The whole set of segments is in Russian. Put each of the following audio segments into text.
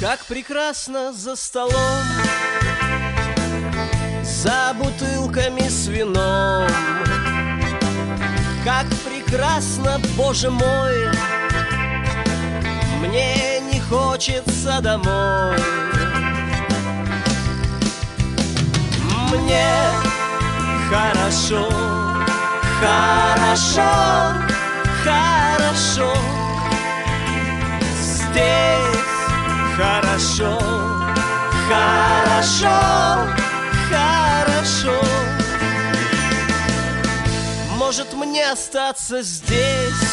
Как прекрасно за столом, за бутылками с вином. Как прекрасно, Боже мой, мне не хочется домой. Мне хорошо, хорошо, хорошо. Здесь хорошо, хорошо, хорошо. Может мне остаться здесь?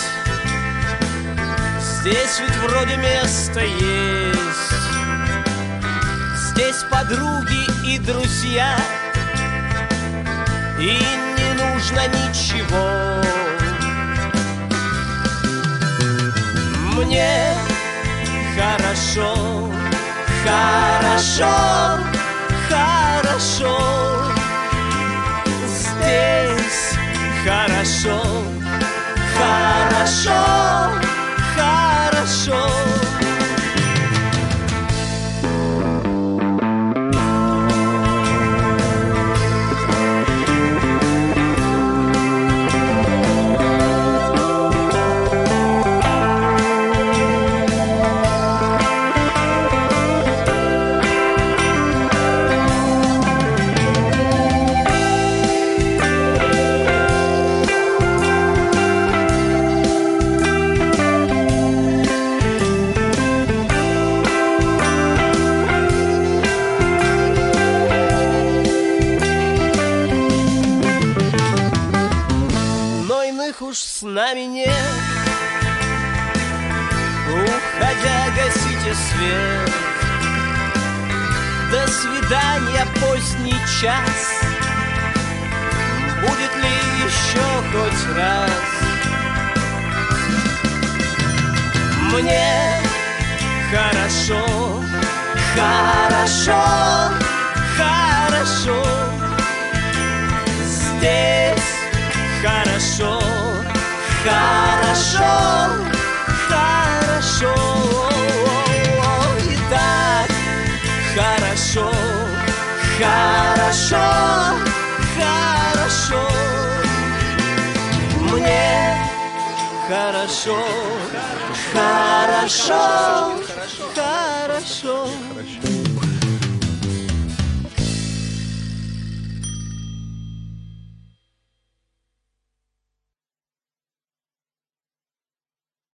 Здесь ведь вроде место есть. Здесь подруги и друзья, и не нужно ничего. Мне хорошо, хорошо, хорошо. Здесь хорошо, хорошо, хорошо. Уж с нами нет. Уходя, гасите свет. До свидания, поздний час. Будет ли еще хоть раз? Мне хорошо, хорошо, хорошо. Здесь хорошо, хорошо, хорошо. И так хорошо, хорошо, хорошо. Мне хорошо, хорошо, хорошо.